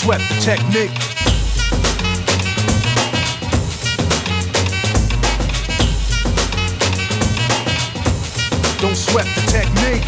sweat the technique. Don't sweat the technique.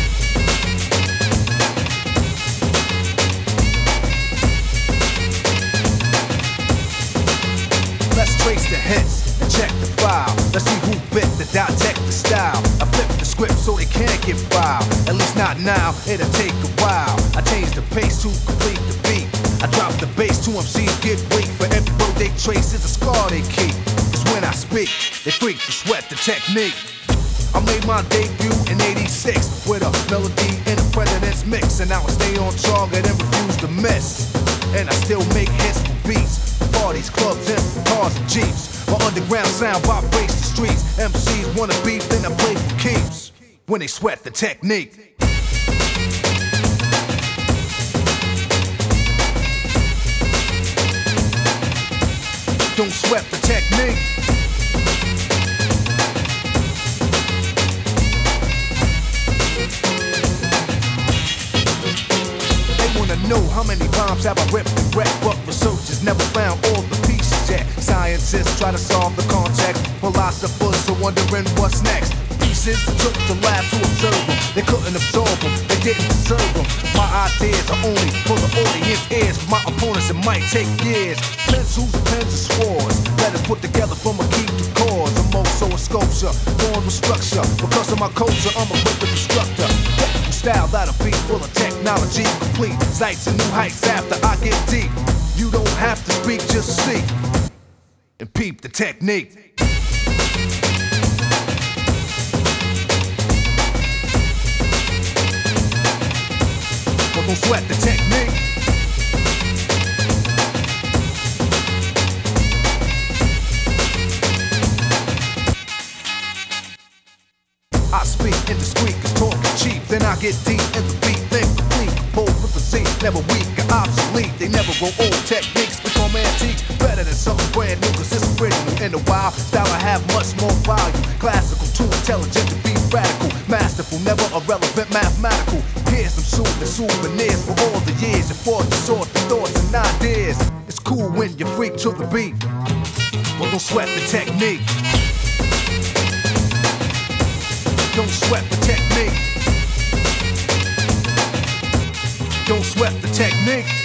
Let's trace the hits and check the file. Let's see who bit the dissect the style. I flip the script so they can't get filed. At least not now, it'll take a while. I change the pace to complete the beat. I drop the bass to MCs get weak. For every road they trace is a scar they keep. Cause when I speak, they freak to sweat the technique. I made my debut in '86 with a melody in a president's mix, and now I stay on target and refuse to miss. And I still make hits for beats, for parties, clubs, and cars and jeeps. My underground sound vibrates the streets. MCs wanna beef, then I play for keeps. When they sweat the technique. Don't sweat the technique. Know how many rhymes have I ripped and wrecked, but researchers never found all the pieces yet. Scientists try to solve the context, philosophers are wondering what's next. Pieces took to labs to observe them. They couldn't absorb them, they didn't deserve them. My ideas are only for the audience ears. For my opponents it might take years. Pencils, pens, and swords, letters put together from a key to cause. I'm also a sculpture, born with structure. Because of my culture, I'm a quick instructor. Style that'll be full of technology, complete sights and new heights after I get deep. You don't have to speak, just see and peep the technique. But don't sweat the technique. I speak indiscreet, cause talk is cheap. Then I get deep in the beat, then complete. Composed with a Z, never weak or obsolete. They never grow old, techniques become antiques. Better than something brand new, cause it's original. In a while, style I have much more value. Classical, too intelligent to be radical. Masterful, never irrelevant, mathematical. Here's some soothing souvenirs for all the years you fought to sort the thoughts and ideas. It's cool when you freak to the beat, but don't sweat the technique. Don't sweat the technique. Don't sweat the technique.